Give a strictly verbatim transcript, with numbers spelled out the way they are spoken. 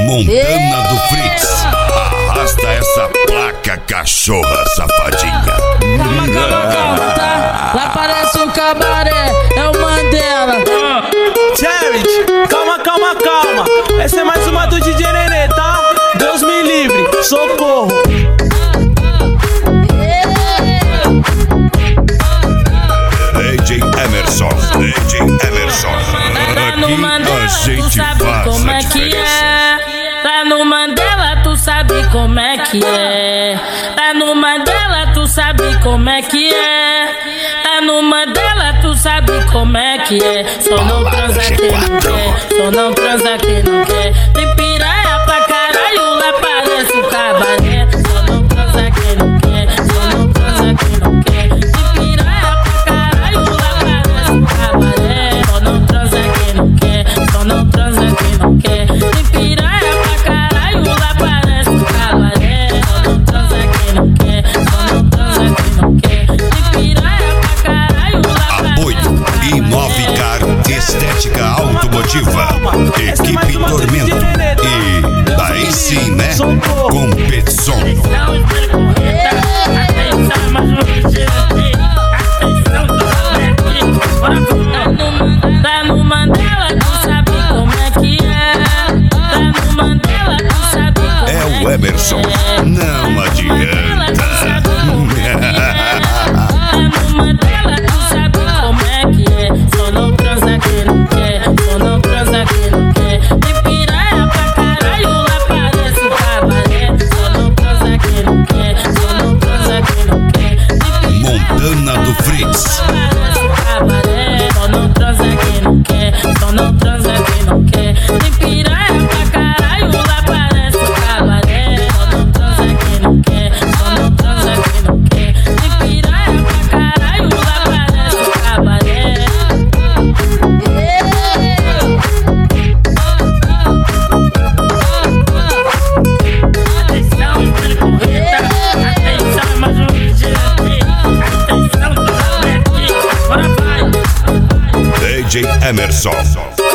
Montana do Fritz. Arrasta essa placa, cachorra safadinha. Calma, calma, calma, tá? Lá parece um cabaré, é o Mandela. Charity, calma, calma, calma. Essa é mais uma do D J Nenê, tá? Deus me livre, socorro. D J Emerson, D J Emerson. Aqui a gente faz como a é que diferença. é? Tá no Mandela, tu sabe como é que é. Tá no Mandela, tu sabe como é que é. Tá no Mandela, tu sabe como é que é. Só não transa quem não quer, só não transa quem não quer. Tem piranha pra caralho, lá parece um cabaré. Só não transa quem não quer, só não transa quem não quer. Tem piranha pra caralho, lá parece um cabaré. Só não transa quem não quer, só não transa quem não quer. Tem piranha pra caralho, lá parece um cabaré. Só não transa quem não quer, só não transa quem não quer. Tem piranha pra caralho, lá Apoio Imovicar Estética Automotiva, Equipe Tormento e daí sim, né? Competição. Tá no Mandela, tu sabe como é que é. Tá no Mandela, tu sabe como é que é. É o Emerson, não adianta. Tá no Mandela, tu sabe como é que é. Só não transa quem não quer, só não transa quem não quer. Tem piranha pra caralho, lá parece um cabaré. Só não transa quem não quer, só não transa quem não quer. Tem Montana do Fritz. parece um cabaré. Só não transa quem não quer, só não transa quem não quer. Tem piranha pra caralho, lá parece um cabaré. Só não transa quem não quer, só não transa quem não quer. Tem piranha pra caralho, lá parece um cabaré. Atenção, correta, atenção, mais um vigilante. Atenção, toda aqui, bora vai. D J Emerson.